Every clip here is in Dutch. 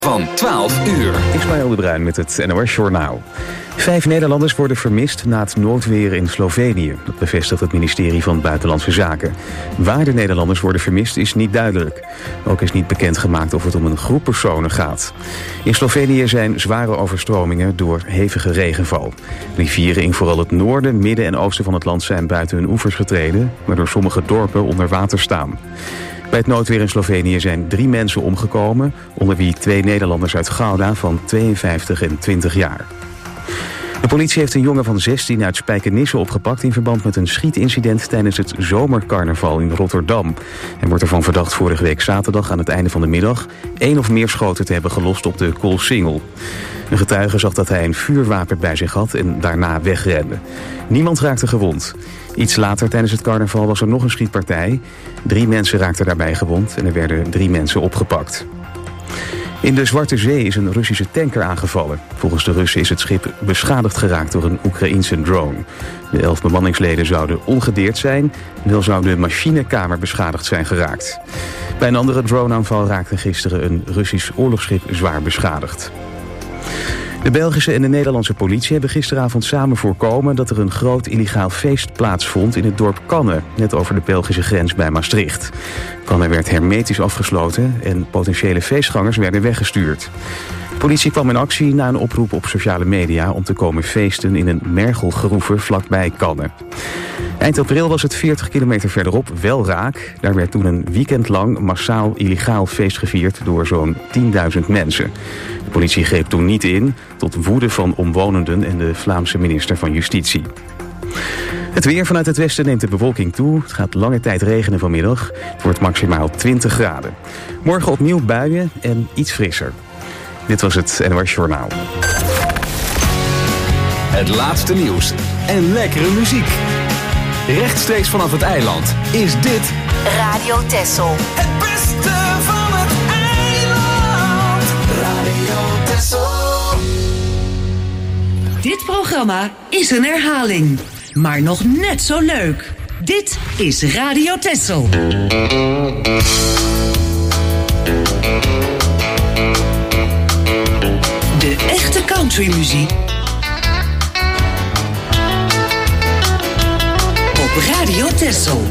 Van 12 uur. Ismaël de Bruin met het NOS Journaal. 5 Nederlanders worden vermist na het noodweer in Slovenië. Dat bevestigt het ministerie van Buitenlandse Zaken. Waar de Nederlanders worden vermist is niet duidelijk. Ook is niet bekendgemaakt of het om een groep personen gaat. In Slovenië zijn zware overstromingen door hevige regenval. Rivieren in vooral het noorden, midden en oosten van het land zijn buiten hun oevers getreden, waardoor sommige dorpen onder water staan. Bij het noodweer in Slovenië zijn 3 mensen omgekomen, onder wie 2 Nederlanders uit Gouda van 52 en 20 jaar. De politie heeft een jongen van 16 uit Spijkenisse opgepakt in verband met een schietincident tijdens het zomercarnaval in Rotterdam. Hij wordt ervan verdacht vorige week zaterdag aan het einde van de middag 1 of meer schoten te hebben gelost op de Koolsingel. Een getuige zag dat hij een vuurwapen bij zich had en daarna wegrende. Niemand raakte gewond. Iets later tijdens het carnaval was er nog een schietpartij. 3 mensen raakten daarbij gewond en er werden 3 mensen opgepakt. In de Zwarte Zee is een Russische tanker aangevallen. Volgens de Russen is het schip beschadigd geraakt door een Oekraïense drone. De 11 bemanningsleden zouden ongedeerd zijn, wel zou de machinekamer beschadigd zijn geraakt. Bij een andere droneaanval raakte gisteren een Russisch oorlogsschip zwaar beschadigd. De Belgische en de Nederlandse politie hebben gisteravond samen voorkomen dat er een groot illegaal feest plaatsvond in het dorp Canne, net over de Belgische grens bij Maastricht. Canne werd hermetisch afgesloten en potentiële feestgangers werden weggestuurd. De politie kwam in actie na een oproep op sociale media om te komen feesten in een mergelgroeve vlakbij Canne. Eind april was het 40 kilometer verderop wel raak. Daar werd toen een weekend lang massaal illegaal feest gevierd door zo'n 10.000 mensen. De politie greep toen niet in, tot woede van omwonenden en de Vlaamse minister van Justitie. Het weer vanuit het westen neemt de bewolking toe. Het gaat lange tijd regenen vanmiddag. Het wordt maximaal 20 graden. Morgen opnieuw buien en iets frisser. Dit was het NOS Journaal. Het laatste nieuws en lekkere muziek. Rechtstreeks vanaf het eiland is dit Radio Texel. Het beste van het eiland. Radio Texel. Dit programma is een herhaling, maar nog net zo leuk. Dit is Radio Texel. De echte countrymuziek op Radio Texel.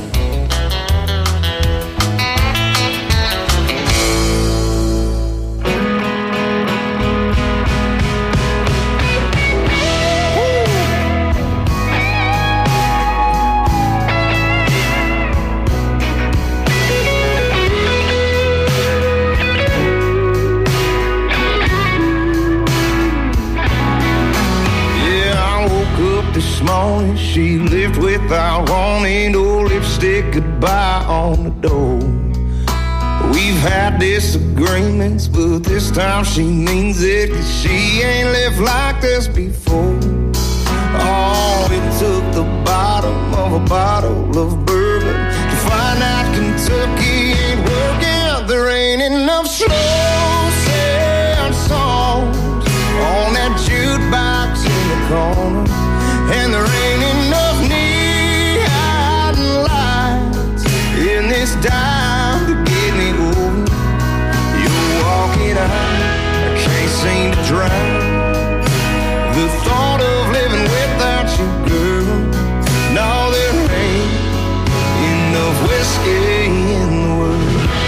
This morning she left without wanting no lipstick goodbye on the door. We've had disagreements, but this time she means it, 'cause she ain't lived like this before. Oh, it took the bottom of a bottle of bourbon to find out Kentucky ain't working. There ain't enough slow sad songs on that jukebox in the corner. And there ain't enough neon lights in this dime to get me over. You're walking out, I can't seem to drown the thought of living without you, girl. No, there ain't enough whiskey in the world.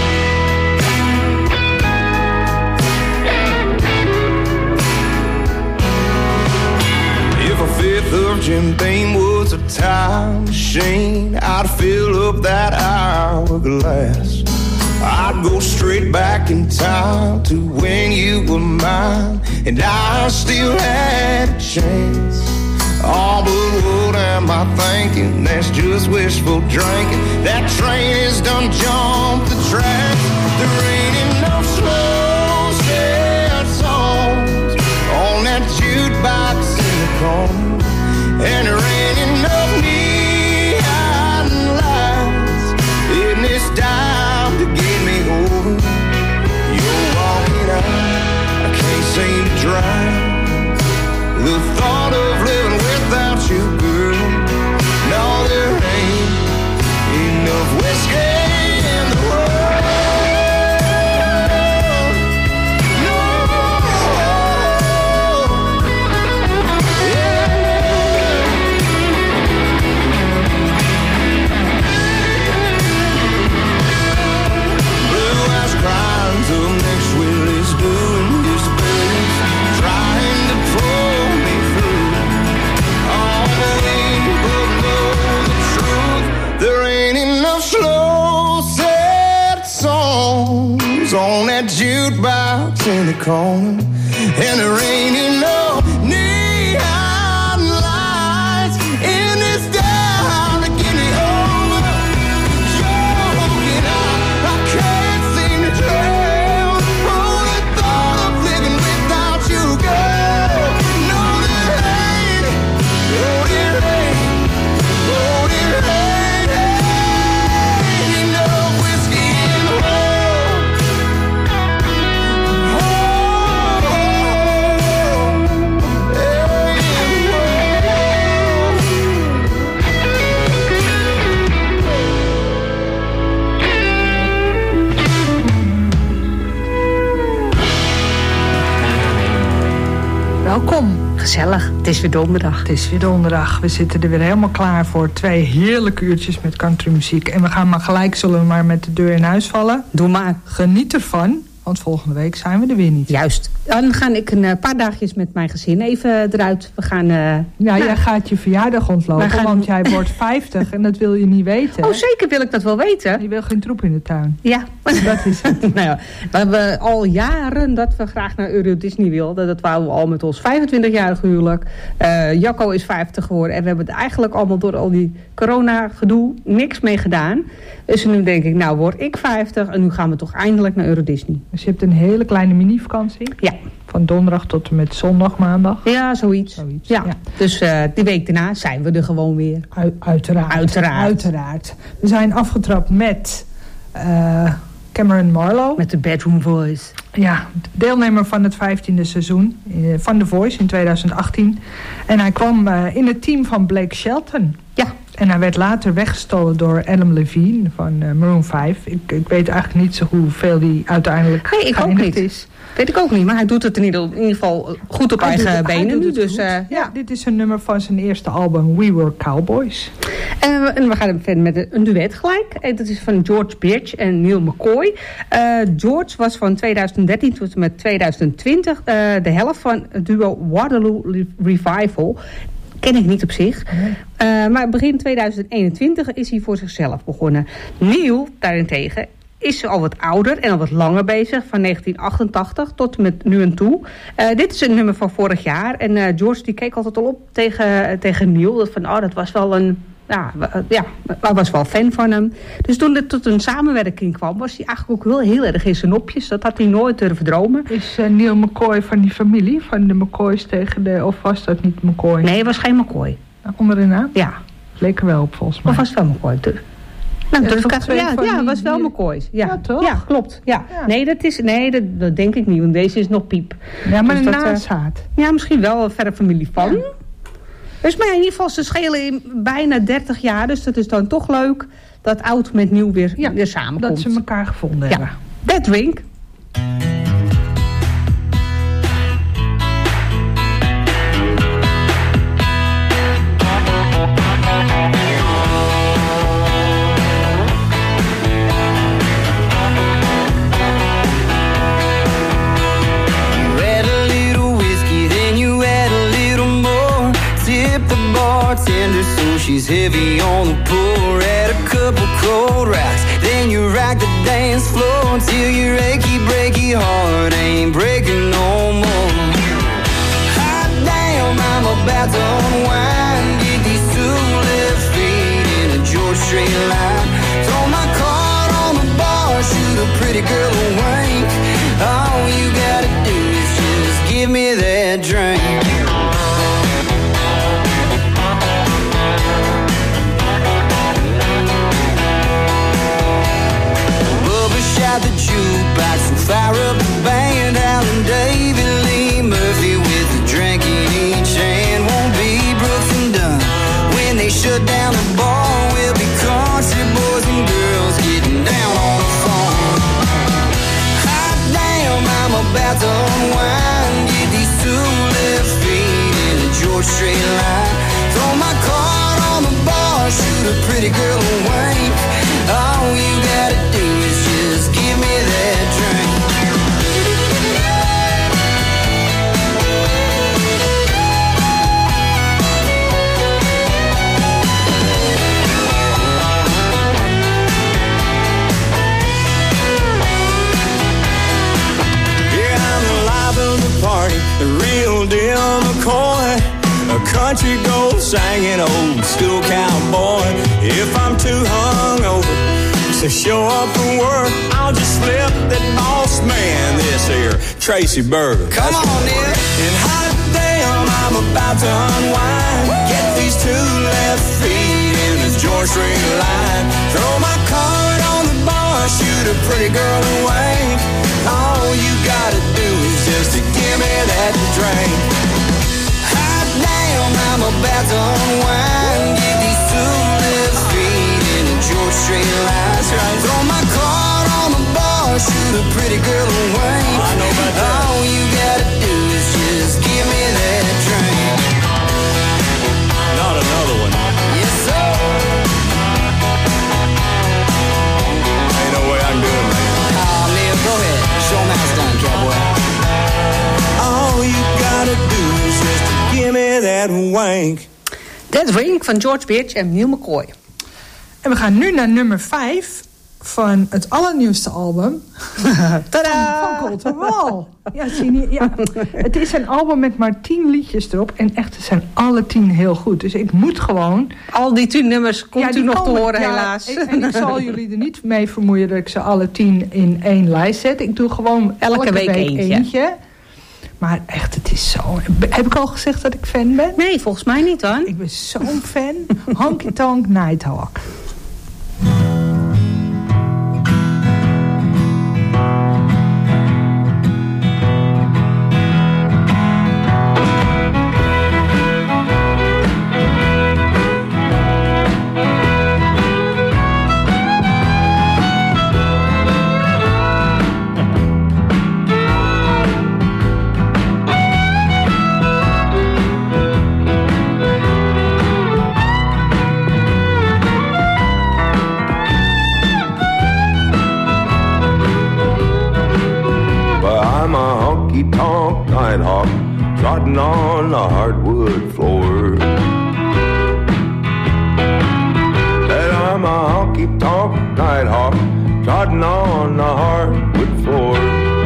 A fifth of Jim Beam was a time machine, I'd fill up that hourglass. I'd go straight back in time to when you were mine, and I still had a chance. Oh, but what am I thinking? That's just wishful drinking. That train is done jumped the track. There ain't enough slow sad songs on that jukebox in the corner. And there ain't enough neon lights in this dime to get me over. You're walking out, I can't seem to drown the thought of living without you, girl. No, there ain't enough whiskey in the world. the corner, and there ain't enough neon lights in this town to get me over. Joking out, I can't seem to drown on the thought of living without you, girl. No, there ain't, oh, there ain't, oh, there ain't enough whiskey in the world. Oh, Welkom. Gezellig, het is weer donderdag. Het is weer donderdag. We zitten er weer helemaal klaar voor 2 heerlijke uurtjes met countrymuziek. En we gaan maar gelijk, zullen we maar met de deur in huis vallen. Doe maar. Geniet ervan, want volgende week zijn we er weer niet. Juist. Dan ga ik een paar dagjes met mijn gezin even eruit. We gaan... Jij gaat je verjaardag ontlopen, want jij wordt 50 en dat wil je niet weten. Oh, zeker wil ik dat wel weten. Je wil geen troep in de tuin. Ja. Dat is het. Nou ja, we hebben al jaren dat we graag naar Euro Disney wilden. Dat wouden we al met ons 25-jarig huwelijk. Jacco is 50 geworden. En we hebben het eigenlijk allemaal door al die corona-gedoe niks mee gedaan. Dus nu denk ik, nou word ik 50 en nu gaan we toch eindelijk naar Euro Disney. Dus je hebt een hele kleine mini-vakantie? Ja. Van donderdag tot en met zondag, maandag? Ja, zoiets. Ja. Dus die week daarna zijn we er gewoon weer. Uiteraard. We zijn afgetrapt met Cameron Marlowe. Met de Bedroom Voice. Ja, deelnemer van het 15e seizoen van The Voice in 2018. En hij kwam in het team van Blake Shelton. Ja. En hij werd later weggestolen door Adam Levine van Maroon 5. Ik weet eigenlijk niet zo hoeveel die uiteindelijk geëindigd is. Weet ik ook niet, maar hij doet het in ieder geval goed op eigen benen nu. Dus, ja, dit is een nummer van zijn eerste album We Were Cowboys. En we gaan verder met een duet gelijk. Dat is van George Birch en Neil McCoy. George was van 2013 tot en met 2020 de helft van het duo Waterloo Revival. Ken ik niet op zich. Nee. Maar begin 2021 is hij voor zichzelf begonnen. Neil daarentegen is al wat ouder en al wat langer bezig. Van 1988 tot met nu en toe. Dit is een nummer van vorig jaar. En George die keek altijd al op tegen Neil. Van, dat was wel een... hij was wel fan van hem. Dus toen het tot een samenwerking kwam, was hij eigenlijk ook heel erg in zijn nopjes. Dat had hij nooit durven dromen. Is Neil McCoy van die familie? Van de McCoys tegen de... Of was dat niet McCoy? Nee, het was geen McCoy. Onder de naam? Ja. Leek er wel op, volgens mij. Of was het wel McCoy? Het was wel McCoy's. Ja, toch? Ja, klopt. Ja. Ja. Dat denk ik niet, want deze is nog Piep. Ja, maar dus een nazaat. Ja, misschien wel een verre familie van. Ja. Dus maar in ieder geval, ze schelen bijna 30 jaar. Dus dat is dan toch leuk dat oud met nieuw weer samenkomt. Dat ze elkaar gevonden hebben. That Drink. Bartender, so she's heavy on the pour. Add a couple cold rocks, then you rock the dance floor until your achy breaky heart ain't breaking no more. Hot damn, I'm about to unwind. Get these 2 left feet in a George Strait line. Throw my card on the bar, shoot a pretty girl a wink. All you gotta do is just give me that drink. The jukebox and fire up the band. Alan, David, Lee Murphy with a drink in each hand. Won't be Brooks and Dunn when they shut down the bar. We'll be country boys and girls getting down on the phone. Hot damn, I'm about to unwind. Get these 2 left feet in a George Strait line. Throw my card on the bar, shoot a pretty girl a wink. All you gotta do is just give me that drink. Yeah, I'm the party, the real deal McCoy. A country gold singing old school cowboy. If I'm too hungover to show up for work, I'll just slip that boss man this here Tracy Berger. Come on in. And hot damn, I'm about to unwind. Get these two left feet in the George Street line. Throw my card on the bar, shoot a pretty girl and wink. All you gotta do is just to give me that drink. Hot damn, I'm about to unwind. Get these two left feet in the George Street line. Throw my card on the bar, shoot a pretty girl and wink. I know about that. All you gotta do is just give me that drink. Not another one. Yes, sir. Ain't no way I can do it, man. Neil, go ahead. Show 'em how it's done, cowboy. All you gotta do is just give me that wink. That Wink van George Birch en Neil McCoy. En we gaan nu naar nummer 5 van het allernieuwste album. Tadaa! Van Colter Wall. Ja, zie je, ja. Het is een album met maar 10 liedjes erop. En echt, het zijn alle 10 heel goed. Dus ik moet gewoon... Al die 10 nummers komt u nog te horen, helaas. En ik zal jullie er niet mee vermoeien dat ik ze alle 10 in één lijst zet. Ik doe gewoon elke week eentje. Maar echt, het is zo... Heb ik al gezegd dat ik fan ben? Nee, volgens mij niet, hoor. Ik ben zo'n fan. Honky Tonk Nighthawk. Trotting on the hardwood floor. Said I'm a honky-tonk nighthawk, trotting on the hardwood floor.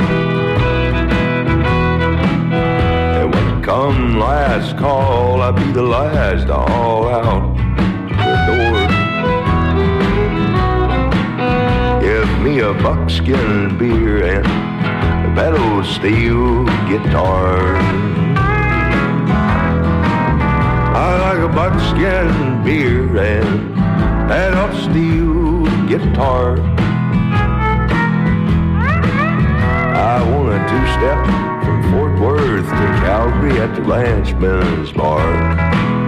And when it come last call, I'll be the last to haul out the door. Give me a buckskin beer and a pedal steel guitar. I like a buckskin beer and that up-steel guitar. I want a two-step from Fort Worth to Calgary at the Ranchman's Mark.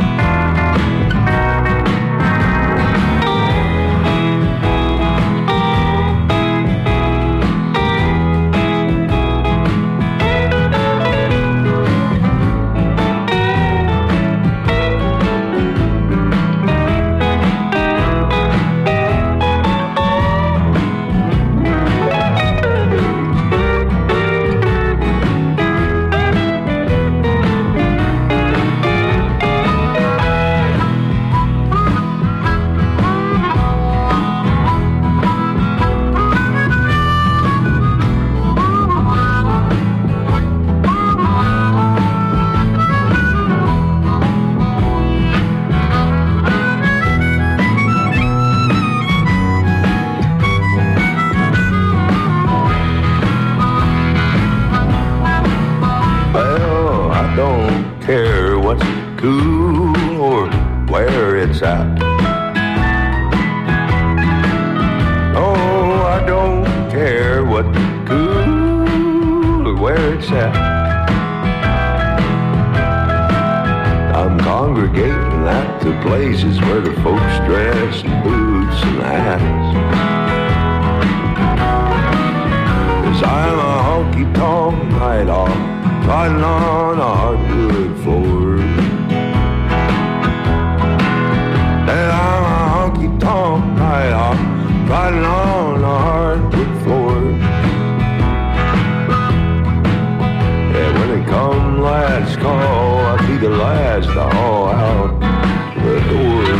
Places where the folks dress in boots and hats. 'Cause I'm a honky-tonk nighthawk, riding on a hardwood floor. And I'm a honky-tonk nighthawk, riding on a hardwood floor. And when it come last call, I'll be the last to haul out the door.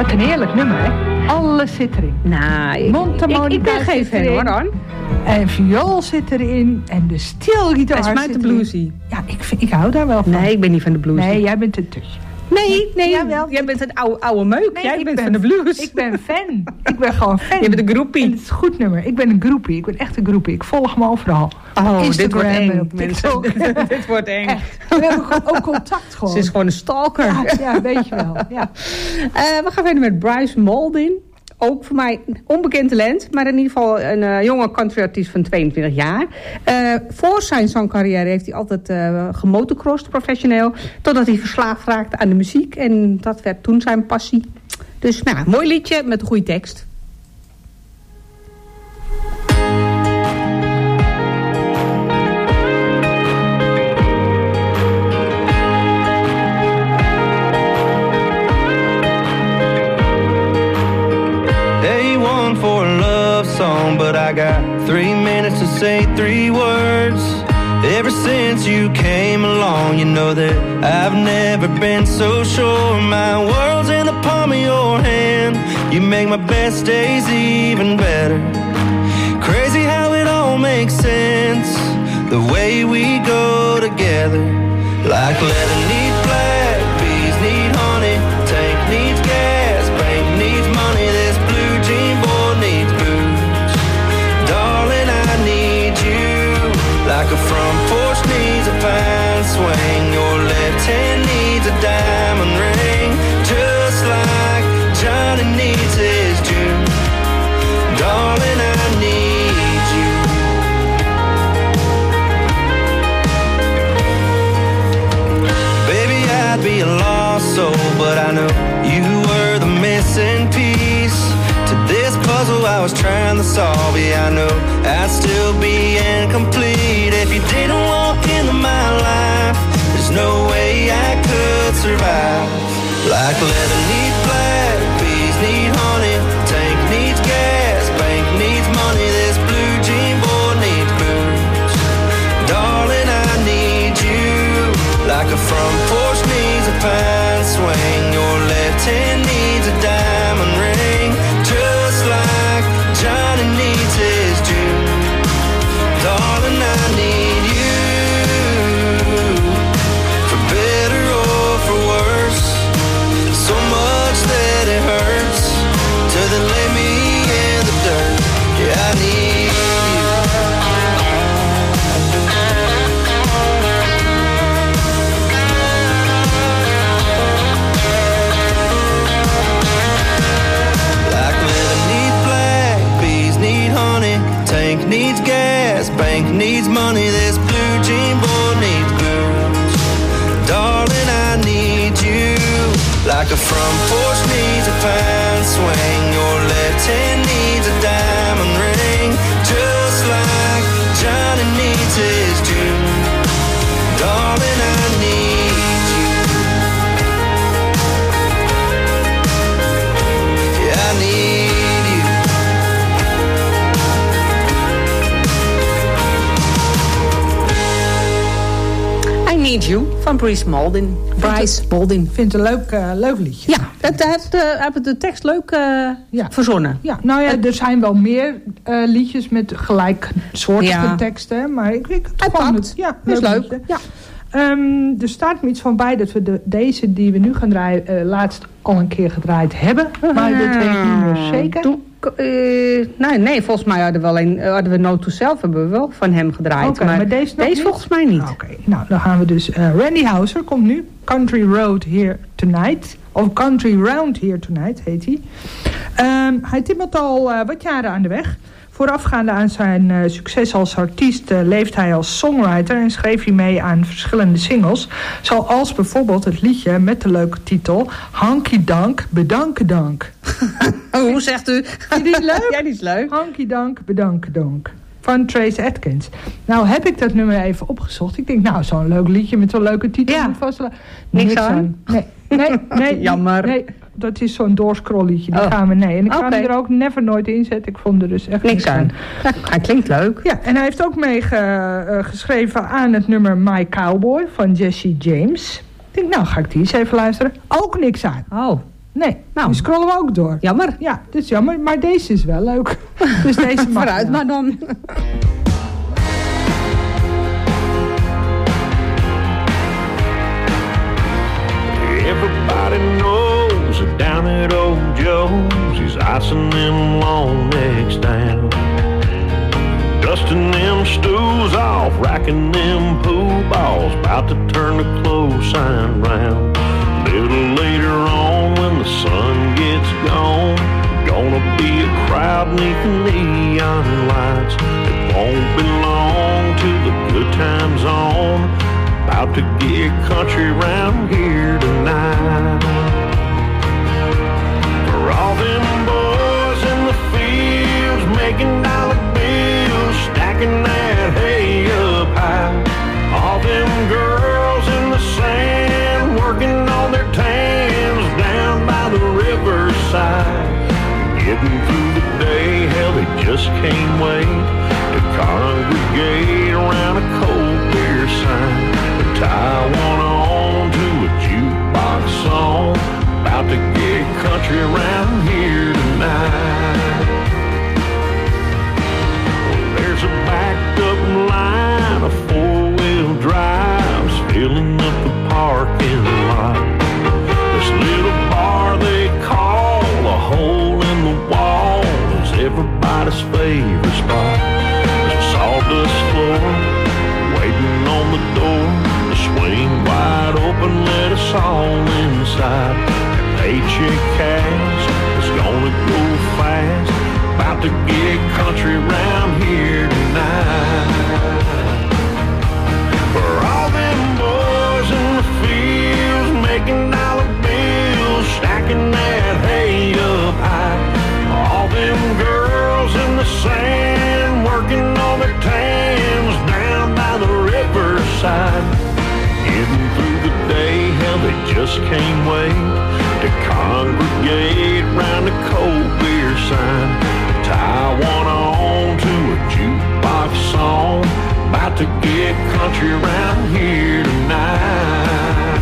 Ook een heerlijk nummer, hè? Alles zit erin. Nou, ik ben geen fan, hoor, dan. En viool zit erin. En de steelgitaar Het is mij te bluesy. Ja, ik hou daar wel van. Nee, ik ben niet van de bluesy. Nee, jij bent een tusje. Nee, jij bent een oude meuk. Nee, jij bent van de blues. Ik ben fan. Ik ben gewoon fan. Je bent een groepie. En het is een goed nummer. Ik ben een groepie. Ik ben echt een groepie. Ik volg hem overal. Oh, Instagram, dit wordt eng, op mensen. Dit wordt eng. We hebben ook contact gewoon. Ze is gewoon een stalker. Ja, weet je wel. Ja. We gaan verder met Bryce Maldin. Ook voor mij onbekend talent, maar in ieder geval een jonge countryartiest van 22 jaar. Voor zijn zangcarrière heeft hij altijd gemotocrossed professioneel, totdat hij verslaafd raakte aan de muziek. En dat werd toen zijn passie. Dus nou, mooi liedje met een goede tekst. For a love song, but I got 3 minutes to say 3 words. Ever since you came along, you know that I've never been so sure. My world's in the palm of your hand. You make my best days even better. Crazy how it all makes sense, the way we go together. Like leather needs black, bees need honey, tank needs gas, bank needs money, this blue jean boy needs boots. Darling, I need you like a front porch needs a pine swing. Your left hand needs a diamond ring, just like Johnny needs his June. Darling, I need you. Baby, I'd be a lost soul, but I know you were the missing piece to this puzzle I was trying to solve. Yeah, I know I'd still be incomplete if you didn't walk into my life. There's no way I could survive. Like leather needs black, bees need honey, tank needs gas, bank needs money, this blue jean boy needs boots. Darling, I need you like a front porch needs a pine swing. Your left hand needs a diamond ring, just like Johnny needs his June. Darling, I need you, for better or for worse. So much that it hurts, till they lay me in the dirt. Yeah, I need you. Like leather needs black, bees need honey, tank needs gas, bank needs money, this blue jean boy needs boots. Darling, I need you like a front porch needs a pine swing. Your left hand needs a diamond ring, just like Johnny needs his June. Darling, I need you. Yeah, I need you. I Need You van Bryce Maldin. Ik vind het een leuk liedje. Ja, hebben de tekst leuk verzonnen. Ja, nou ja, er zijn wel meer liedjes met gelijksoortige teksten. Maar ik vind het gewoon pakt. Ja, is leuk. Ja. Er staat me iets van bij dat we deze die we nu gaan draaien laatst al een keer gedraaid hebben. Maar dat weet ik niet meer zeker. Nee, volgens mij hadden we No to Self hebben we wel van hem gedraaid. Okay, maar deze volgens mij niet. Oké, nou dan gaan we dus... Randy Houser komt nu. Country Road Here Tonight. Of Country Round Here Tonight heet hij. Hij timmert al wat jaren aan de weg. Voorafgaande aan zijn succes als artiest leeft hij als songwriter en schreef hij mee aan verschillende singles. Zoals bijvoorbeeld het liedje met de leuke titel Hanky Dank, Bedankendank. Hoe zegt u? Vind je die leuk? Ja, die is leuk. Hanky Dank, Bedankendank. Van Trace Atkins. Nou heb ik dat nummer even opgezocht. Ik denk, nou, zo'n leuk liedje met zo'n leuke titel. Ja. Moet vast... Niks aan? Nee. Jammer. Nee, dat is zo'n doorscrollliedje. Die gaan we En ik ga hem er ook nooit inzetten. Ik vond er dus echt niks aan. Ja, hij klinkt leuk. Ja, en hij heeft ook meegeschreven aan het nummer My Cowboy van Jesse James. Ik denk, nou ga ik die eens even luisteren. Ook niks aan. Oh. Nee, Nou. die scrollen we ook door. Jammer. Ja, dat is jammer, maar deze is wel leuk. Dus deze mag Vooruit wel. maar dan. Everybody knows that down at old Joe's, he's icing them long necks down, dusting them stools off, racking them pool balls, about to turn the close sign round. A little later on when the sun gets gone, gonna be a crowd neath the neon lights. It won't belong to the good times on, about to get country round here tonight. For all them boys in the fields making dollar bills, stacking that hay up high. All them girls in the sand working on their tans down by the riverside. Getting through the day, hell, they just can't wait to congregate around a cold beer sign. Tie one on to a jukebox song, about to get country around here tonight. Well, there's a backed up line of four-wheel drives filling up the parking lot. This little bar they call a hole in the wall is everybody's favorite spot. There's a sawdust floor waiting on the door, swing wide open, let us all inside. That paycheck cash is gonna go fast, about to get country round here tonight. For all them boys in the fields making dollar bills, stacking that hay up high. All them girls in the sand working on their tans down by the riverside. Getting through the day, hell, they just can't wait to congregate round a cold beer sign. Tie one on to a jukebox song, about to get country around here tonight.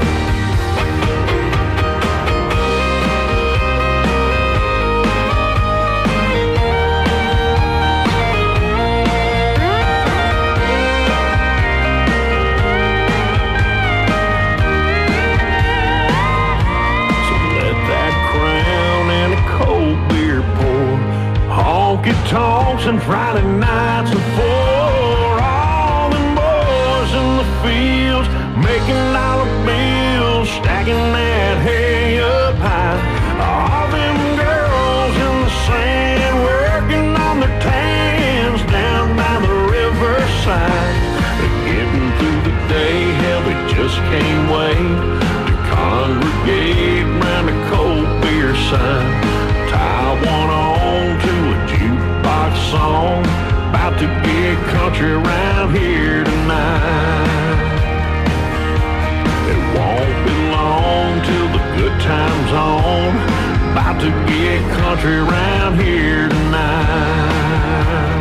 Honky tonks and Friday nights and for all them boys in the fields making dollar bills, stacking that hay up high. All them girls in the sand working on their tans down by the riverside. They're getting through the day, hell, they just can't wait to congregate round a cold beer sign. Tie one on to a jukebox song, about to get country around here tonight. It won't be long till the good times on, about to get country around here tonight.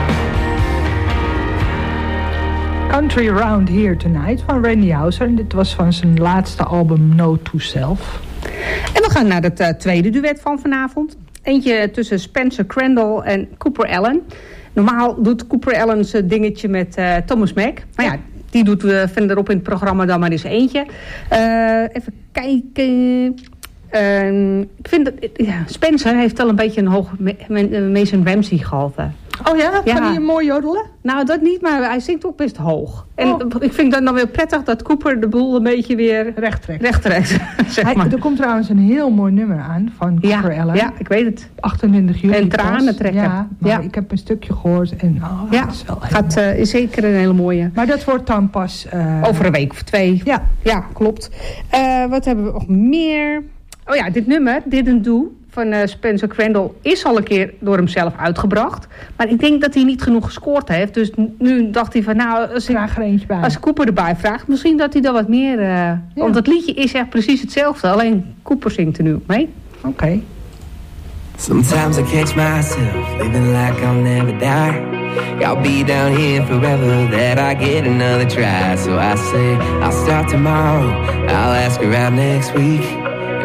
Country Around Here Tonight van Randy Houser. En dit was van zijn laatste album Note to Self. En we gaan naar het tweede duet van vanavond. Eentje tussen Spencer Crandall en Cooper Allen. Normaal doet Cooper Allen zijn dingetje met Thomas Mack. Maar ja, die doet verderop in het programma dan maar eens eentje. Even kijken. Ik vind dat Spencer heeft wel een beetje een hoog Mason Ramsey gehalte. Oh ja? Ja. Kan hij mooi jodelen? Nou, dat niet, maar hij zingt ook best hoog. En ik vind het dan weer prettig dat Cooper de boel een beetje weer recht trekt. Zeg maar. Er komt trouwens een heel mooi nummer aan van Cooper Allen. Ja, ik weet het. 28 juli. En tranen trekken. Ja, maar ik heb een stukje gehoord. En dat is wel is zeker een hele mooie. Maar dat wordt dan pas... over een week of 2. Ja, klopt. Wat hebben we nog meer? Oh ja, dit nummer, Didn't Do, van Spencer Crandall, is al een keer door hemzelf uitgebracht. Maar ik denk dat hij niet genoeg gescoord heeft. Dus nu dacht hij van, nou, als Cooper erbij vraagt, misschien dat hij dan wat meer... Want het liedje is echt precies hetzelfde, alleen Cooper zingt er nu mee. Oké. Sometimes I catch myself living like I'll never die. I'll be down here forever, that I get another try. So I say, I'll start tomorrow, I'll ask her out next week.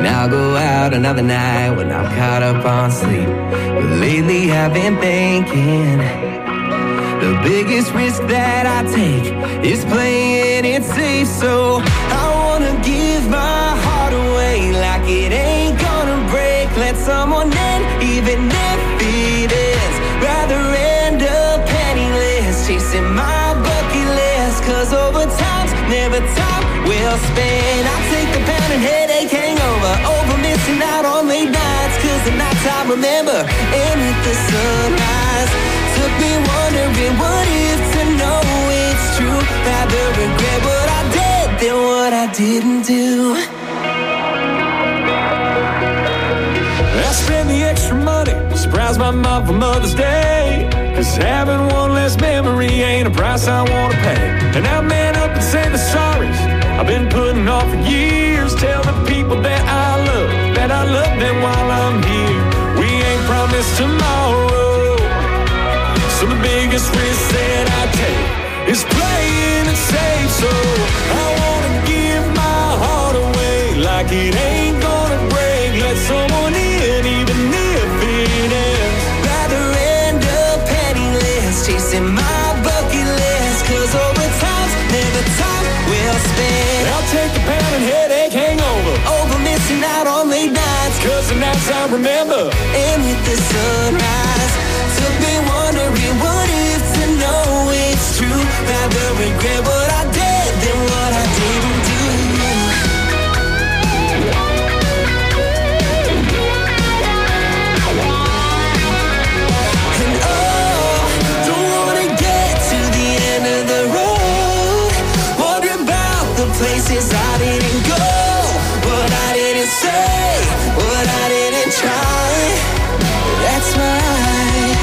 And I'll go out another night when I'm caught up on sleep. But lately I've been thinking the biggest risk that I take is playing it safe. So I wanna give my heart away like it ain't gonna break. Let someone in, even if it is. Rather end up penniless, chasing my bucket list. Cause over time's never time well spent. I take the pound and headache hangover over missing out on late nights. Cause the nights I remember end with the sunrise. Took me wondering what if to know it's true. Rather regret what I did than what I didn't do. I spend the extra money to surprise my mom for Mother's Day. Cause having one less memory ain't a price I wanna pay. And I man up and say the sorries I've been putting off for years. Tell the people that I love them while I'm here. We ain't promised tomorrow. So the biggest risk that I take is playing it safe. So I wanna give my heart away like it ain't gonna break. Let someone in, even if it ends. Rather end up penniless, chasing my bucket list. Cause over time's never time well spent. I'll take the pound and headache hangover over missing out on late nights. Cause the nights I remember end with the sunrise. Took me wondering what if to know it's true. Rather regret what I did than what I didn't do. And oh, don't wanna get to the end of the road. Wonder about the places I didn't go, what I didn't say, what I didn't try. That's right.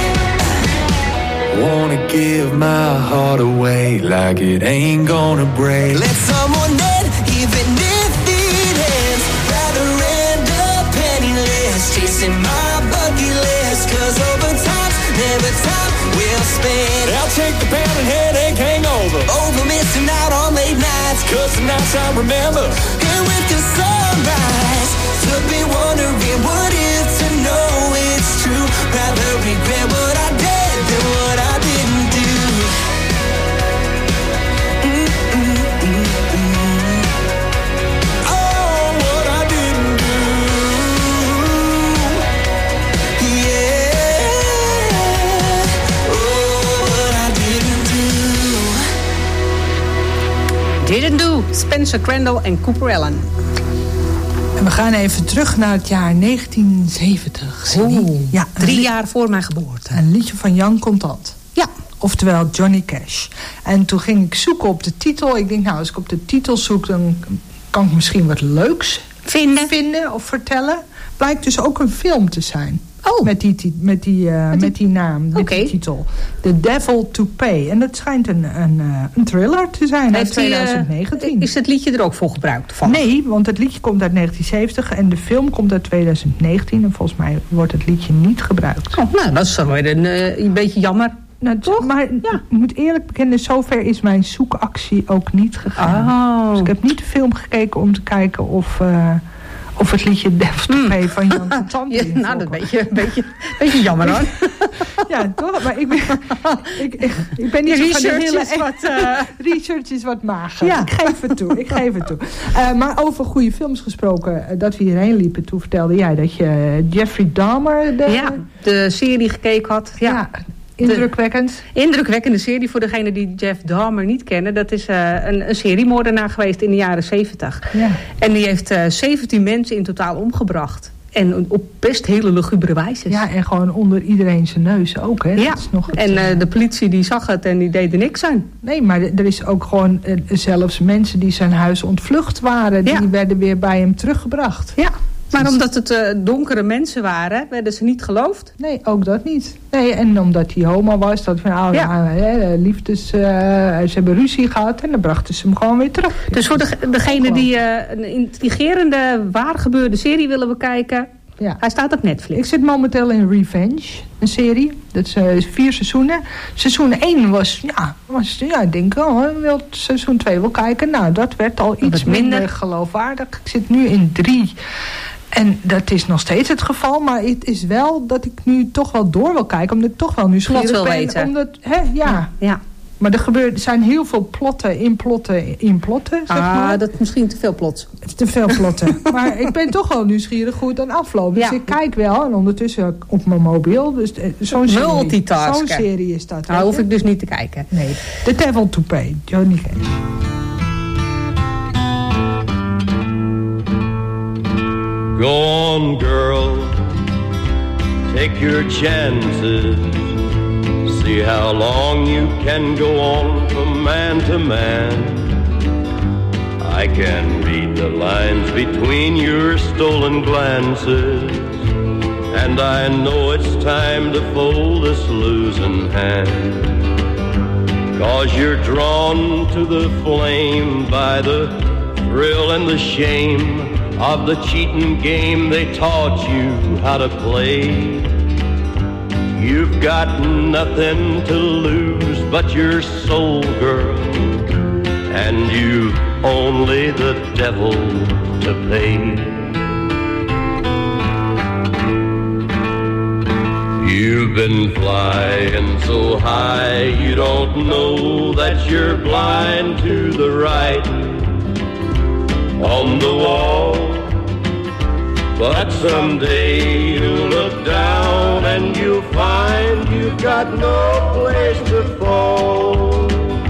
wanna give my heart away like it ain't gonna break. Let someone in, even if it ends. Rather end up penniless, chasing my bucket list. Cause over time's never time we'll spend. I'll take the pound and headache hangover over missing out on late nights. Cause the nights I remember and with the sunrise took me wondering what if to know it's true. Rather regret what I did than what I didn't do. Oh, what I didn't do. Yeah. Oh, what I didn't do. Didn't do. Spencer Crandall en Cooper Allen. En we gaan even terug naar het jaar 1970. Ja, 3 jaar voor mijn geboorte. Een liedje van Jan Contant. Ja. Oftewel Johnny Cash. En toen ging ik zoeken op de titel. Ik denk, nou, als ik op de titel zoek, dan kan ik misschien wat leuks vinden of vertellen. Blijkt dus ook een film te zijn. Oh. Met die naam, met die titel. The Devil to Pay. En dat schijnt een thriller te zijn uit 2019. Is het liedje er ook voor gebruikt? Nee, want het liedje komt uit 1970 en de film komt uit 2019. En volgens mij wordt het liedje niet gebruikt. Oh, nou, dat is zo een beetje jammer. Nou, toch? Maar ik moet eerlijk bekennen, zover is mijn zoekactie ook niet gegaan. Oh. Dus ik heb niet de film gekeken om te kijken of het liedje Devil to Pay van Jan Contant is. Nou, dat is een beetje jammer hoor. Ja, toch? Maar ik ben niet zo van de hele... Research is wat mager. Ja. Ik geef het toe. Maar over goede films gesproken, dat we hierheen liepen. Toen vertelde jij dat je Jeffrey Dahmer... de serie gekeken had. Ja. Indrukwekkend. Indrukwekkende serie voor degenen die Jeff Dahmer niet kennen. Dat is een seriemoordenaar geweest in de jaren 70. Ja. En die heeft 17 mensen in totaal omgebracht. En op best hele lugubere wijze. Ja, en gewoon onder iedereen zijn neus ook. Hè? Ja, dat is nog en de politie die zag het en die deed er niks aan. Nee, maar er is ook gewoon zelfs mensen die zijn huis ontvlucht waren. Die werden weer bij hem teruggebracht. Ja. Maar omdat het donkere mensen waren, werden ze niet geloofd? Nee, ook dat niet. Nee, en omdat hij homo was, dat van ze hebben ruzie gehad en dan brachten ze hem gewoon weer terug. Dus voor degene die een intrigerende, waar gebeurde serie willen bekijken, hij staat op Netflix. Ik zit momenteel in Revenge, een serie. Dat is 4 seizoenen. Seizoen 1 was ik denk, wil seizoen 2 wel kijken. Nou, dat werd al iets minder geloofwaardig. Ik zit nu in 3. En dat is nog steeds het geval, maar het is wel dat ik nu toch wel door wil kijken, omdat ik toch wel nieuwsgierig ben. Weten. Omdat, ja. Maar er zijn heel veel plotten in plotten, zeg maar. Dat is misschien te veel plot. Te veel plotten. Maar ik ben toch wel nieuwsgierig hoe het dan afloopt. Dus ik kijk wel en ondertussen op mijn mobiel. Dus zo'n serie is dat. Nou, hoef ik dus niet te kijken. Nee, The Devil to Pay, Johnny Cash. Go on, girl, take your chances. See how long you can go on from man to man. I can read the lines between your stolen glances, and I know it's time to fold this losing hand. 'Cause you're drawn to the flame by the thrill and the shame of the cheating game they taught you how to play. You've got nothing to lose but your soul, girl, and you've only the devil to pay. You've been flying so high you don't know that you're blind to the writing on the wall. But someday you'll look down and you'll find you've got no place to fall.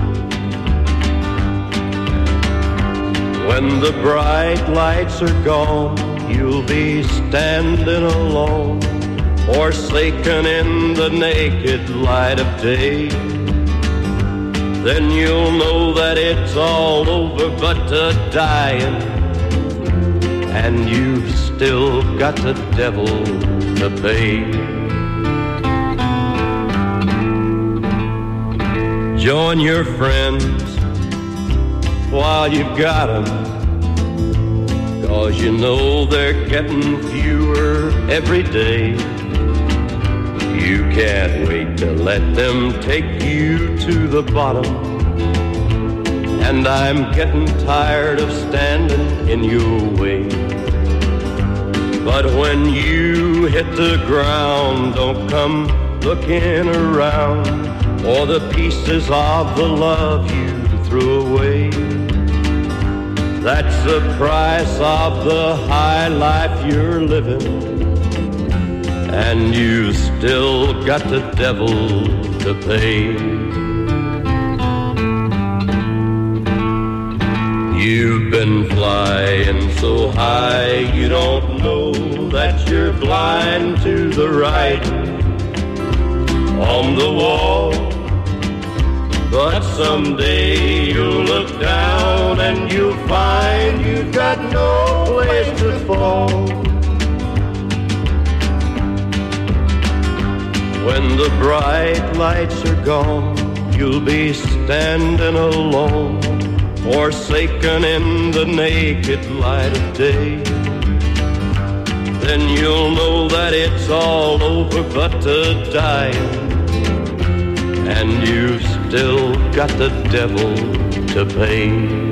When the bright lights are gone, you'll be standing alone, forsaken in the naked light of day. Then you'll know that it's all over but dying, and you've still got the devil to pay. Join your friends while you've got them, 'cause you know they're getting fewer every day. You can't wait to let them take you to the bottom, and I'm getting tired of standing in your way. But when you hit the ground, don't come looking around for the pieces of the love you threw away. That's the price of the high life you're living, and you still got the devil to pay. You've been flying so high you don't know that you're blind to the writing on the wall. But someday you'll look down and you'll find you've got no place to fall. When the bright lights are gone, you'll be standing alone, forsaken in the naked light of day. Then you'll know that it's all over but dying, and you've still got the devil to pay.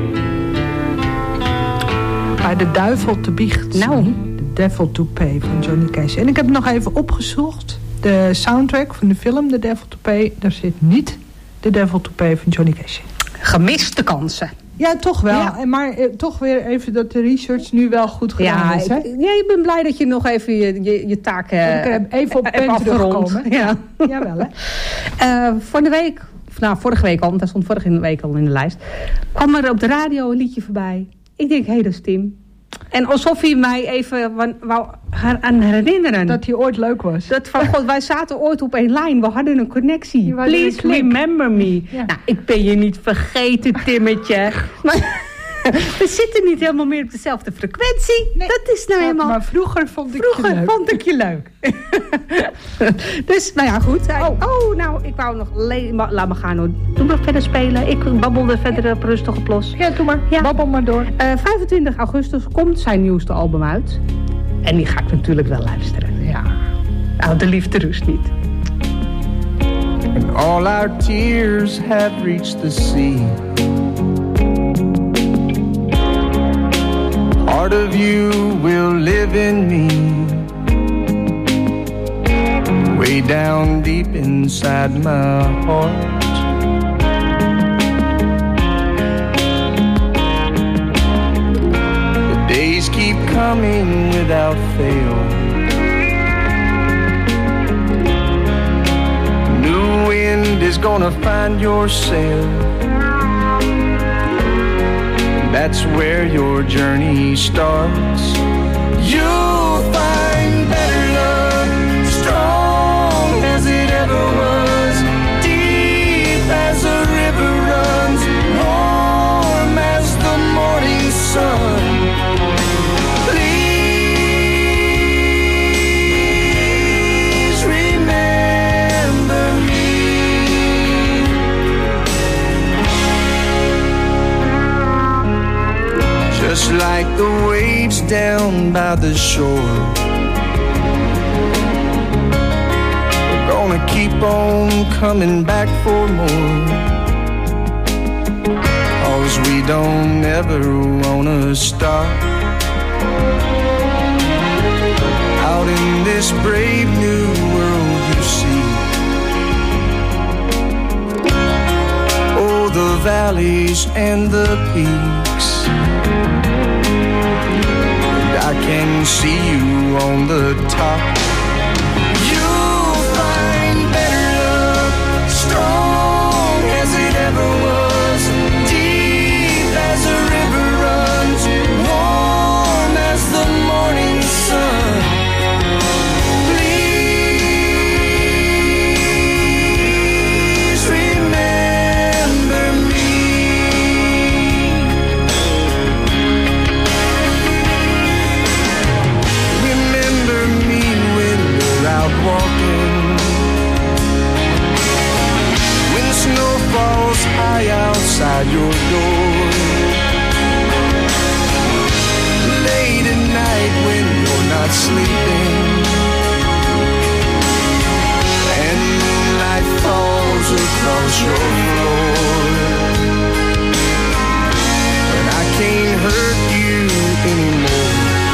Bij de duivel te biecht. Nou. The Devil to Pay van Johnny Cash. En ik heb nog even opgezocht. De soundtrack van de film The Devil to Pay. Daar zit niet The Devil to Pay van Johnny Cash in. Gemiste kansen. Ja, toch wel. Ja. Maar toch weer even dat de research nu wel goed gedaan is. Hè? Ik ben blij dat je nog even je taak even op punt terugkomen. Ja. Jawel, hè. Voor de week, vorige week al, want dat stond vorige week al in de lijst, kwam er op de radio een liedje voorbij. Ik denk, hé, dat is Tim. En alsof hij mij even wou aan herinneren. Dat hij ooit leuk was. Dat van, God, wij zaten ooit op één lijn. We hadden een connectie. Please remember me. Ja. Nou, ik ben je niet vergeten, Timmetje. Maar we zitten niet helemaal meer op dezelfde frequentie. Nee, dat is nou helemaal... Maar vroeger vond ik je leuk. Dus, nou ja, goed. Nou, ik wou nog... Laat me gaan, hoor. Doe maar verder spelen. Ik babbelde verder op rustig op los. Ja, doe maar. Ja. Babbel maar door. 25 augustus komt zijn nieuwste album uit. En die ga ik natuurlijk wel luisteren. Ja. Nou, de liefde rust niet. And all our tears have reached the sea. Part of you will live in me, way down deep inside my heart. The days keep coming without fail. New wind is gonna find your sail. That's where your journey starts. You'll find better love, strong as it ever was, deep as a river runs, warm as the morning sun. Please remember me. Just like the waves down by the shore, we're gonna keep on coming back for more, 'cause we don't ever wanna stop. Out in this brave new world you see, oh, the valleys and the peaks, I can see you on the top. You'll find better love, strong as it ever was, deep as a river runs, warm as the morning sun. Please remember me. Walking when snow falls high outside your door, late at night when you're not sleeping, and moonlight falls across your floor, and I can't hurt you anymore.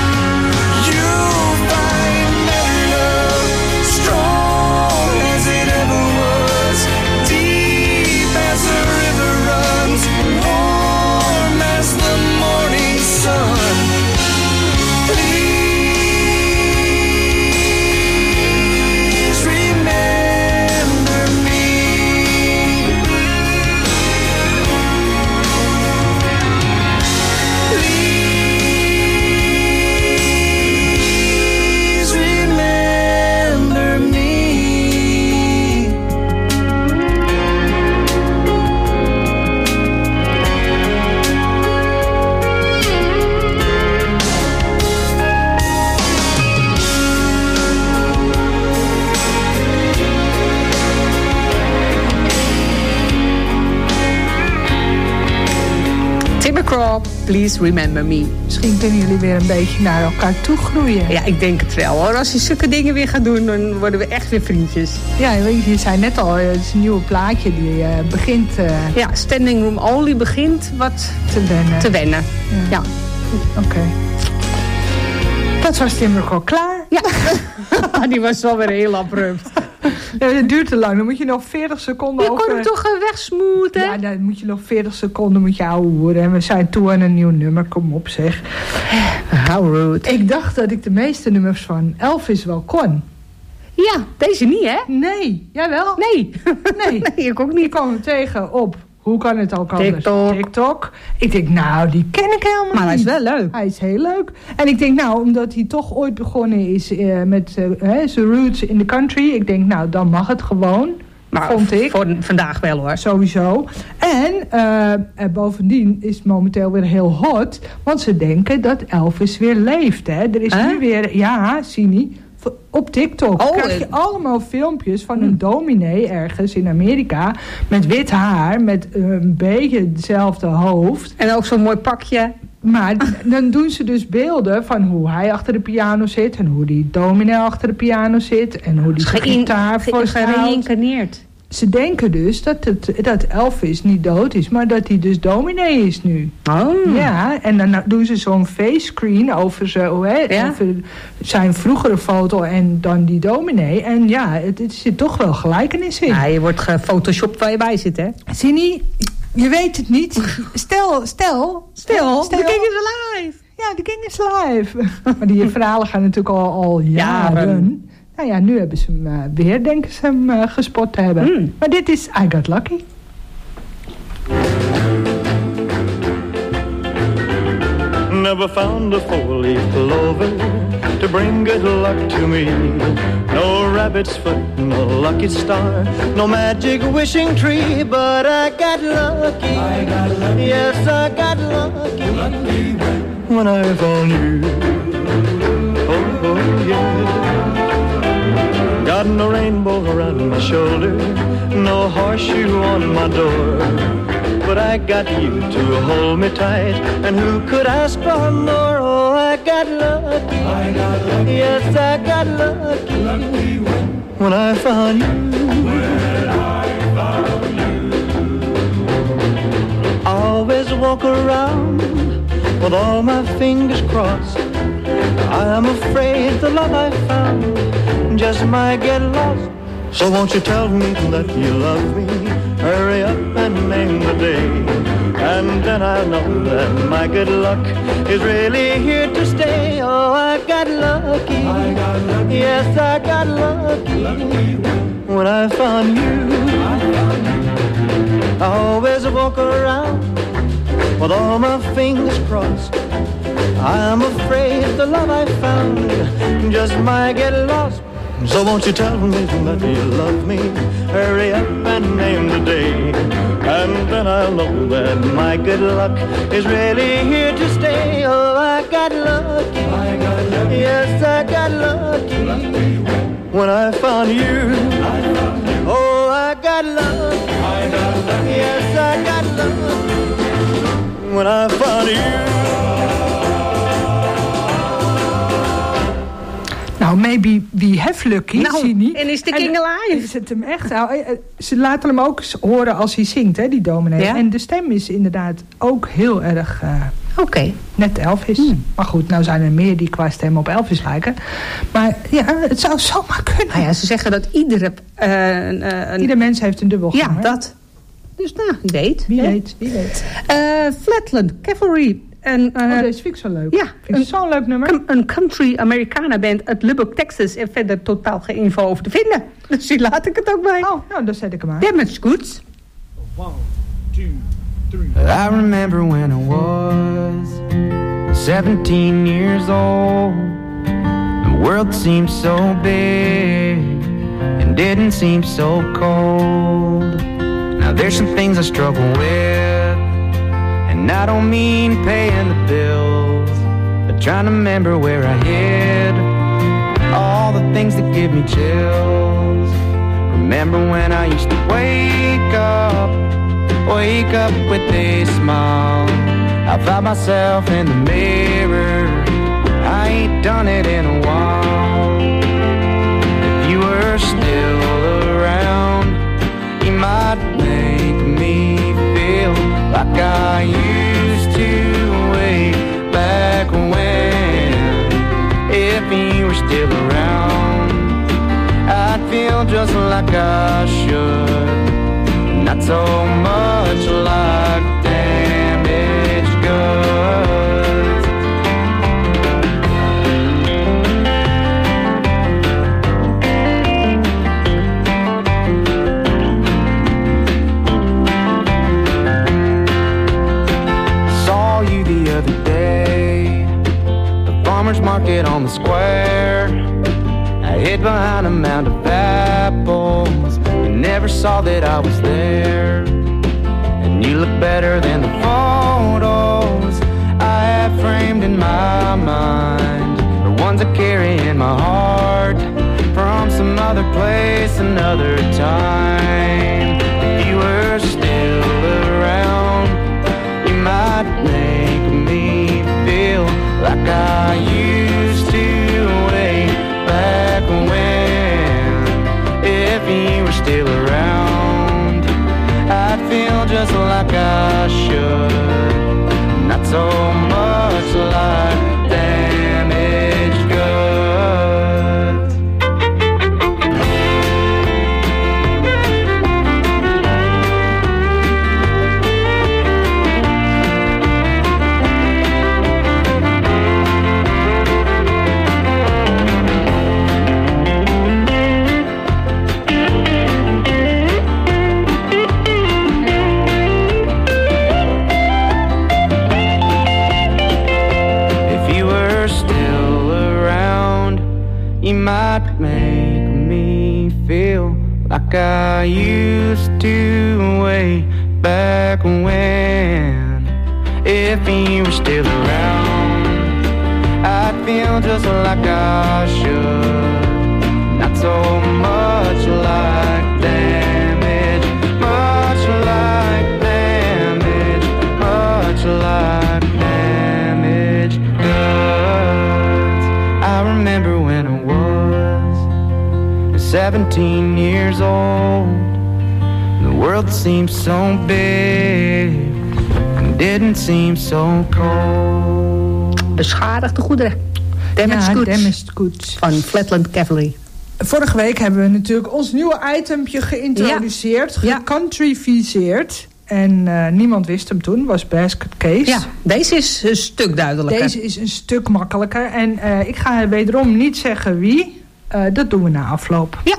Please remember me. Misschien kunnen jullie weer een beetje naar elkaar toe groeien. Ja, ik denk het wel hoor. Als je zulke dingen weer gaat doen, dan worden we echt weer vriendjes. Ja, je zei net al, het is een nieuwe plaatje die begint... Ja, Standing Room Only begint wat te wennen. Ja. Oké. Dat was Timbercore klaar. Ja, die was wel weer heel abrupt. Ja, dat duurt te lang. Dan moet je nog 40 seconden... Je kon hem toch wegsmoeten? Ja, dan moet je nog 40 seconden moet je ouwehoeren. En we zijn toe aan een nieuw nummer. Kom op zeg. How rude. Ik dacht dat ik de meeste nummers van Elvis wel kon. Ja, deze niet hè? Nee. Jawel? Nee. Nee, ik ook niet. Ik kwam hem tegen op... Hoe kan het ook anders? TikTok. Ik denk, nou, die ken ik helemaal niet. Maar hij is wel leuk. Hij is heel leuk. En ik denk, nou, omdat hij toch ooit begonnen is met zijn roots in the country. Ik denk, nou, dan mag het gewoon. Maar vond ik. Voor vandaag wel hoor. Sowieso. En bovendien is het momenteel weer heel hot. Want ze denken dat Elvis weer leeft. Hè? Er is nu weer, ja, Sini... Op TikTok krijg je allemaal filmpjes van een dominee ergens in Amerika... met wit haar, met een beetje hetzelfde hoofd. En ook zo'n mooi pakje. Maar dan doen ze dus beelden van hoe hij achter de piano zit... en hoe die dominee achter de piano zit... en hoe die gitaar geïncarneerd. ze denken dus dat Elvis niet dood is, maar dat hij dus dominee is nu. Oh. Ja, en dan doen ze zo'n face screen over zijn vroegere foto en dan die dominee. En ja, het zit toch wel gelijkenis in. Ja, je wordt gefotoshopt waar je bij zit, hè? Zinnie, je weet het niet. Stel, the king is alive. Ja, the king is alive. Maar die verhalen gaan natuurlijk al jaren. Nou ja, nu hebben ze hem weer, denken ze hem gespot te hebben. Maar dit is I Got Lucky. Never found a four-leaf clover to bring good luck to me. No rabbit's foot, no lucky star, no magic wishing tree, but I got lucky. I got lucky. Yes, I got lucky. Lucky when I found you. Oh yeah. Got no rainbow around my shoulder, no horseshoe on my door, but I got you to hold me tight, and who could ask for more? Oh, I got lucky. I got lucky. Yes, I got lucky. Lucky when I found you. When I found you. I always walk around with all my fingers crossed. I'm afraid the love I found just might get lost. So won't you tell me that you love me? Hurry up and name the day, and then I'll know that my good luck is really here to stay. Oh, I got lucky. I got lucky. Yes, I got lucky. Lucky when I found you. I always walk around with all my fingers crossed. I'm afraid the love I found just might get lost. So won't you tell me that you love me? Hurry up and name the day, and then I'll know that my good luck is really here to stay. Oh, I got lucky. I got lucky. Yes, I got lucky. Lucky when I found you. Oh, I got lucky. I got lucky. Yes, I got lucky when I found you. Nou, maybe we have lucky, zie niet. En is de king alive? Is het hem echt? Nou, ze laten hem ook horen als hij zingt, hè, die dominee. Ja? En de stem is inderdaad ook heel erg... net Elvis. Maar goed, nou zijn er meer die qua stem op Elvis lijken. Maar ja, het zou zomaar kunnen. Nou ja, ze zeggen dat ieder mens heeft een dubbelganger. Ja, dat. Dus nou, wie weet. Wie weet. Flatland Cavalry. Deze vind ik zo leuk. Ja, vind ik zo'n leuk nummer. Een country Americana band uit Lubbock, Texas. En verder totaal geen info over te vinden. Dus hier laat ik het ook bij. Oh, nou, dan zet ik hem aan. Damage Goods. 1, 2, 3. I remember when I was 17 years old. The world seemed so big and didn't seem so cold. Now there's some things I struggle with, and I don't mean paying the bills, but trying to remember where I hid all the things that give me chills. Remember when I used to wake up with a smile. I found myself in the mirror, I ain't done it in a while. If you were still around, you might make me feel like I used to way back when. If you were still around, I'd feel just like I should, not so much like damaged goods. Saw you the other day, the farmer's market on the square. I hid behind a mound of apples, never saw that I was there. And you look better than the photos I have framed in my mind, the ones I carry in my heart from some other place, another time. If you were still around, you might make me feel like I used to way back when. If you were still around, just like I should. Not so much like damaged goods. You might make me feel like I used to way back when. If you were still around, I'd feel just like I should. Not so much like damage, much like damage, much like damage goods. I remember when I was 17 years old. The world seemed so big and didn't seem so cold. Beschadigde goederen. Damaged goods. Van Flatland Cavalry. Vorige week hebben we natuurlijk ons nieuwe itempje geïntroduceerd. Gecountryficeerd. En niemand wist hem toen, was Basket Case. Ja, deze is een stuk duidelijker. Deze is een stuk makkelijker. En ik ga wederom niet zeggen wie. Dat doen we na afloop. Ja.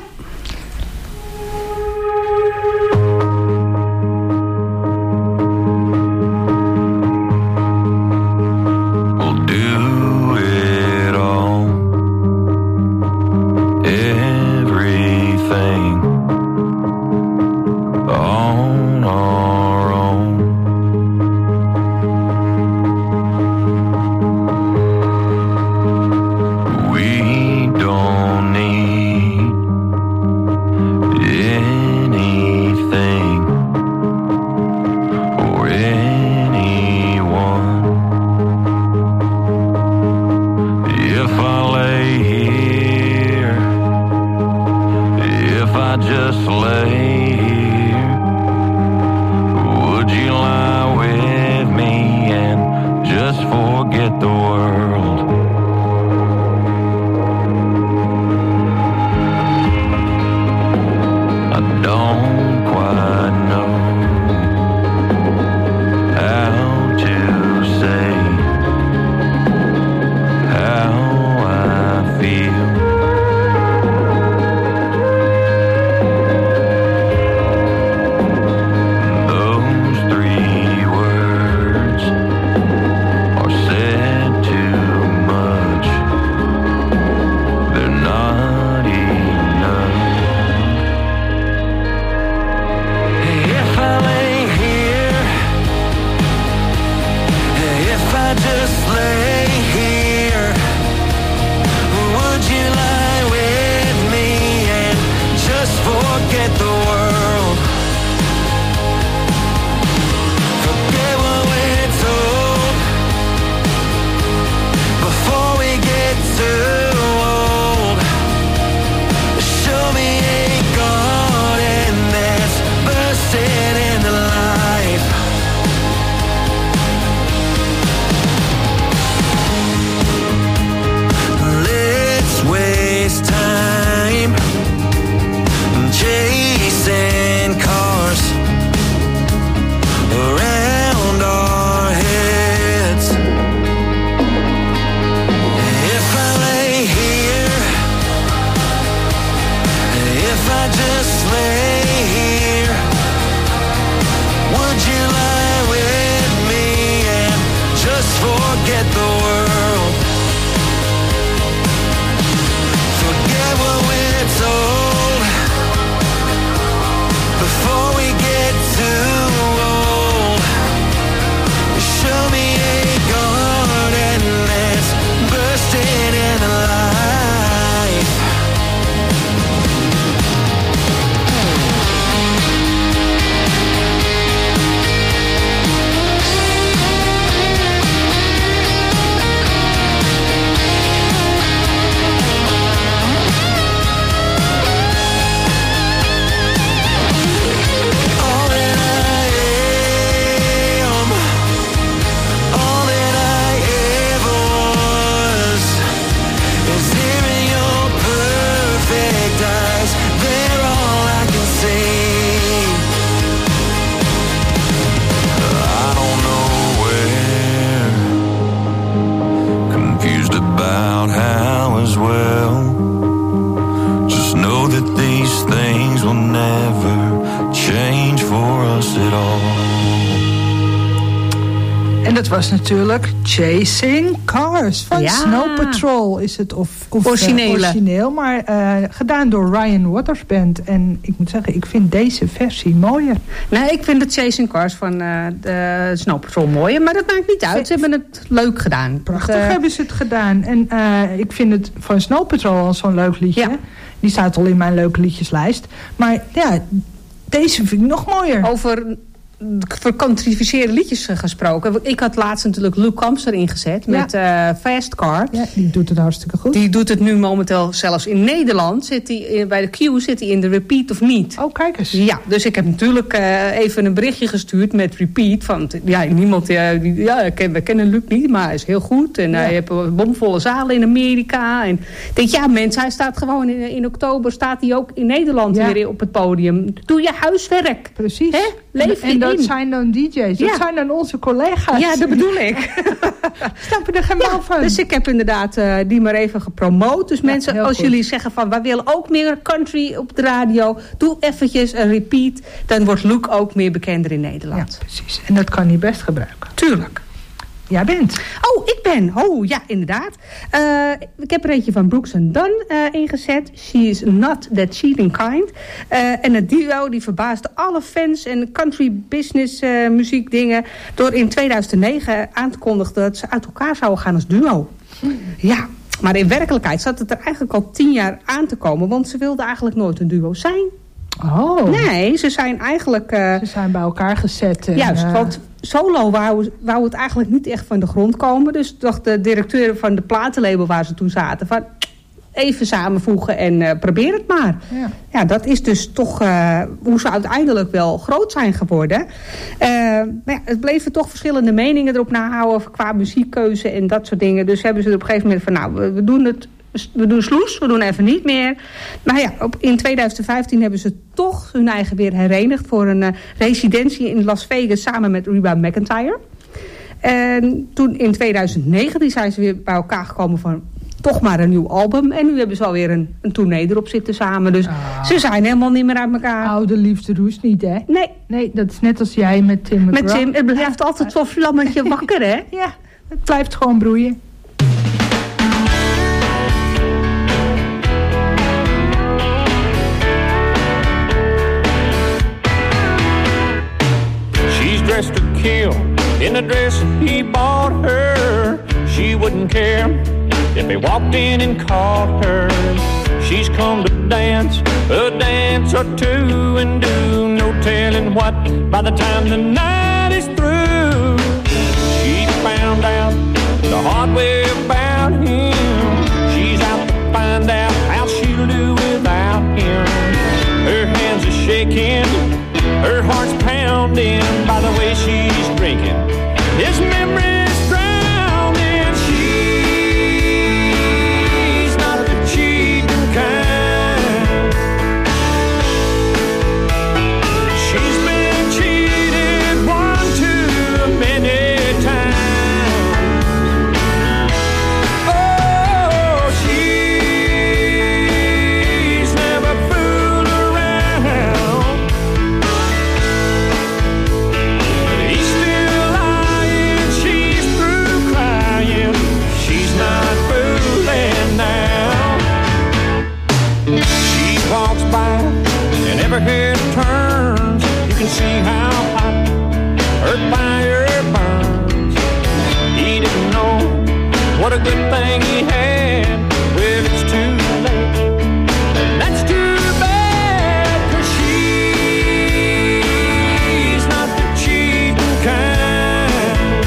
confused about how as well. Just know that these things will never change for us at all. En dat was natuurlijk Chasing Cars van Snow Patrol is het of origineel, maar gedaan door Ryan Waters Band. En ik moet zeggen, ik vind deze versie mooier. Nee, ik vind de Chasing Cars van de Snow Patrol mooier, maar dat maakt niet uit. Ze hebben het leuk gedaan. Prachtig hebben ze het gedaan. En ik vind het van Snow Patrol al zo'n leuk liedje. Ja. Die staat al in mijn leuke liedjeslijst. Maar ja, deze vind ik nog mooier. Over verkantrificeerde liedjes gesproken. Ik had laatst natuurlijk Luke Combs erin gezet met Fast Car. Ja, die doet het hartstikke goed. Die doet het nu momenteel zelfs in Nederland. Bij de Q zit hij in de repeat of niet. Oh, kijk eens. Ja, dus ik heb natuurlijk even een berichtje gestuurd met repeat. Van, niemand, we kennen Luke niet, maar hij is heel goed. En hij heeft bomvolle zalen in Amerika. En ik denk, mensen, hij staat gewoon in oktober, staat hij ook in Nederland weer op het podium. Doe je huiswerk. Precies. Hè? Leef je en dat zijn dan DJ's. Dat zijn dan onze collega's. Ja, dat bedoel ik. Snap je er geen mal van? Dus ik heb inderdaad die maar even gepromoot. Dus mensen, als jullie zeggen van, wij willen ook meer country op de radio. Doe eventjes een repeat. Dan wordt Luke ook meer bekender in Nederland. Ja, precies. En dat kan hij best gebruiken. Tuurlijk. Jij bent. Oh, ik ben. Oh, ja, inderdaad. Ik heb er eentje van Brooks & Dunn ingezet. She is not that cheating kind. En het duo die verbaasde alle fans en country business muziekdingen door in 2009 aan te kondigen dat ze uit elkaar zouden gaan als duo. Ja, maar in werkelijkheid zat het er eigenlijk al 10 jaar aan te komen, want ze wilden eigenlijk nooit een duo zijn. Oh. Nee, ze zijn eigenlijk... ze zijn bij elkaar gezet. En, juist, want solo wou het eigenlijk niet echt van de grond komen. Dus dacht de directeur van de platenlabel waar ze toen zaten van, even samenvoegen en probeer het maar. Ja, dat is dus toch hoe ze uiteindelijk wel groot zijn geworden. Maar het bleven toch verschillende meningen erop nahouden qua muziekkeuze en dat soort dingen. Dus hebben ze er op een gegeven moment van, we doen sloes, we doen even niet meer. Maar ja, in 2015 hebben ze toch hun eigen weer herenigd voor een residentie in Las Vegas samen met Reba McEntire. En toen in 2019 zijn ze weer bij elkaar gekomen van toch maar een nieuw album. En nu hebben ze alweer een tournee erop zitten samen. Dus ze zijn helemaal niet meer uit elkaar. Oude liefde roest niet, hè? Nee, dat is net als jij met Tim McGraw. Met Tim, het blijft altijd zo'n vlammetje wakker, hè? Ja, het blijft gewoon broeien. Dressed to kill in the dress he bought her. She wouldn't care if he walked in and caught her. She's come to dance a dance or two and do no telling what by the time the night is through. She found out the hard way about him. She's out to find out how she'll do without him. Her hands are shaking, her heart's pounding by the way she's drinking. His memory's drowned and she's not the cheating kind. She's been cheated one too many times. Oh, she's never fooled around. He's still lying, she's through crying. She's not fooling now. She walks by and every head turns. You can see how hot her fire burns. He didn't know what a good thing he had. Well, it's too late, and that's too bad, 'cause she's not the cheating kind.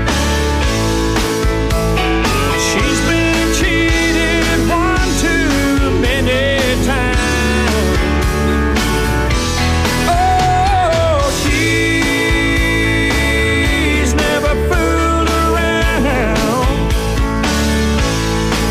She's been cheated one too many times. Oh, she's never fooled around.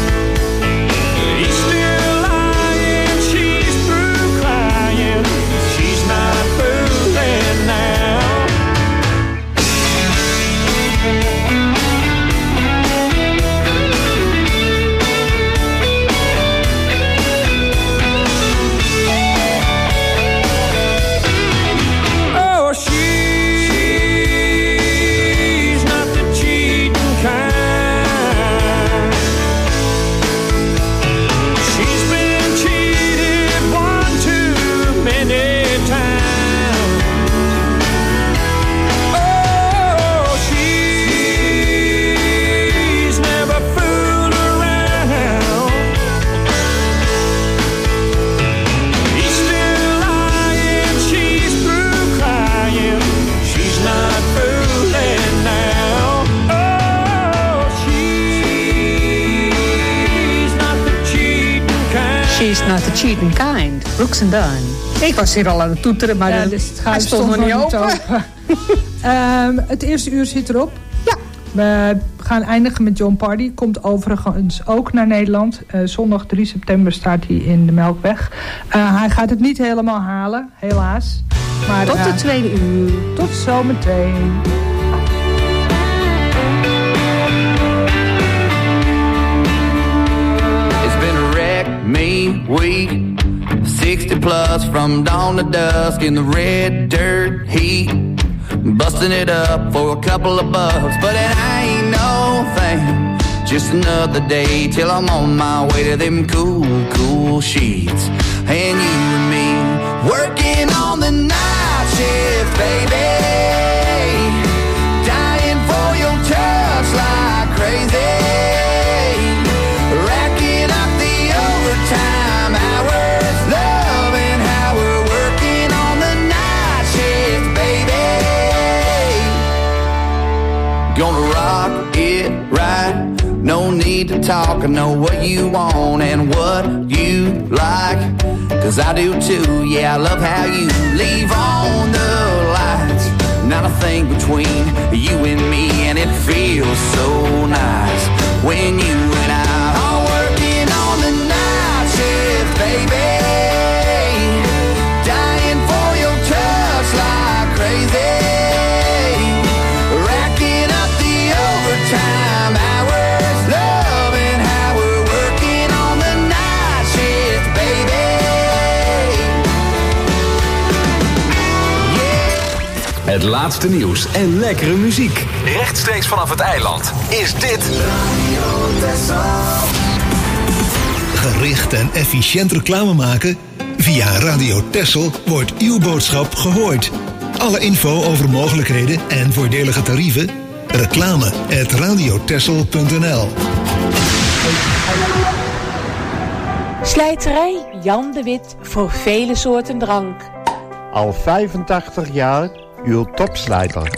She's not the cheating kind. Brooks and Dunn. Ik was hier al aan het toeteren, maar dus hij stond nog niet open. Het eerste uur zit erop. Ja. We gaan eindigen met Jon Pardi. Komt overigens ook naar Nederland. Zondag 3 september staat hij in de Melkweg. Hij gaat het niet helemaal halen, helaas. Maar, tot de tweede uur. Tot zometeen. It's been a wreck, me, week 60 plus from dawn to dusk in the red dirt heat. Busting it up for a couple of bucks, but it ain't no thing. Just another day till I'm on my way to them cool, cool sheets. And you and me working on the night shift, baby. Dying for your touch like crazy. Racking up the overtime hours, loving how we're working on the night shift, baby. Gonna rock it right. No need to talk, I know what you want and what you like. Cause I do too, yeah, I love how you leave on the lights. Not a thing between you and me, and it feels so nice when you and I are working on the night shift, baby. Dying for your touch like crazy. Racking up the overtime hours, loving how we're working on the night shift, baby. Het laatste nieuws en lekkere muziek. Rechtstreeks vanaf het eiland is dit Radio Texel. Gericht en efficiënt reclame maken? Via Radio Texel wordt uw boodschap gehoord. Alle info over mogelijkheden en voordelige tarieven? reclame@radiotexel.nl. Slijterij Jan de Wit voor vele soorten drank. Al 85 jaar uw topslijter.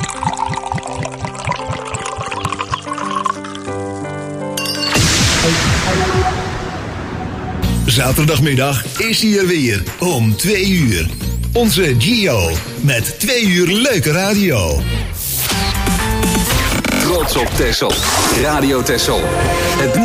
Zaterdagmiddag is hij er weer om 2 uur. Onze Gio met 2 uur leuke radio. Trots op Texel. Radio Texel. Het